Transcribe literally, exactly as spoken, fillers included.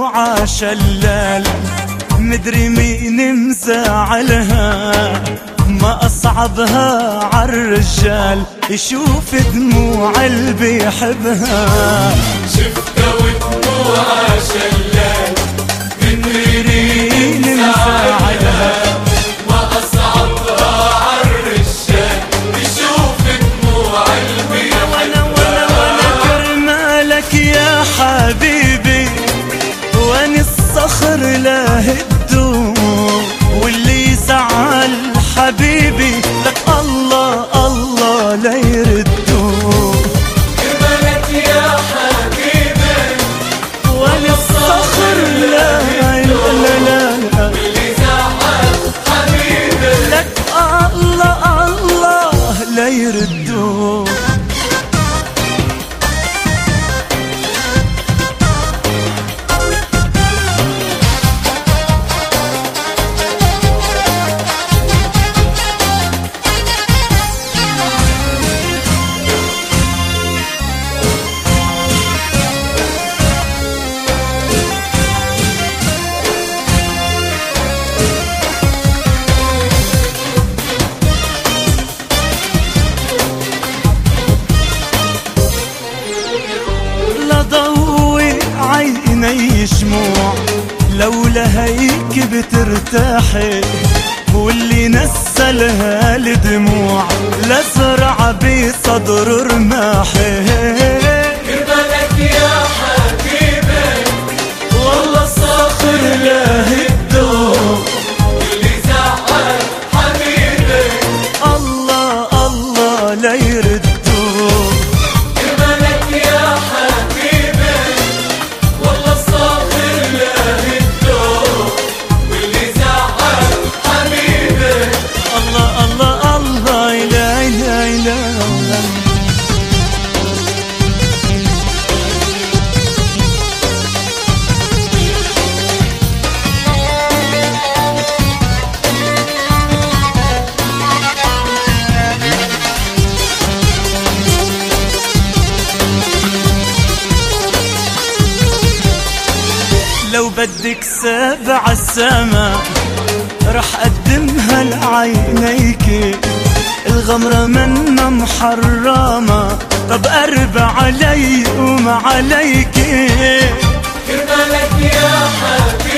دموعها شلال، مدري مين مزعلها ما أصعبها عالرجال يشوف دموع اللي يحبها. شفتها ودموعها شلال، مدري مين مزعلها ما أصعبها عالرجال يشوف دموع اللي يحبها. وانا وانا وانا كرمالك يا حبيبي، واني الصخر لا هدوم، واللي يزعل حبيبي لك الله الله لا يردوه. كرمالك يا حبيبي، واني الصخر لا لا لا لا، واللي زعل حبيبي لك الله الله لا يردوه. عيني شموع لولا هيك بترتاحي، واللي نسلها الدموع لزرع بصدر رماحي. كرمالك يا حبيبي، والله الصخر لا هدوه، واللي زعل حبيبي الله الله لا يردوه. كرمالك يا حبيبي، والله الصاخر لا هدوه، واللي زعل حبيبي الله الله الله لا لا لا. لو بدك سبع السما رح أقدمها لعينيك، الغمرة منا محرمة طب قرب علي وما عليك. كرمالك يا حبيبي،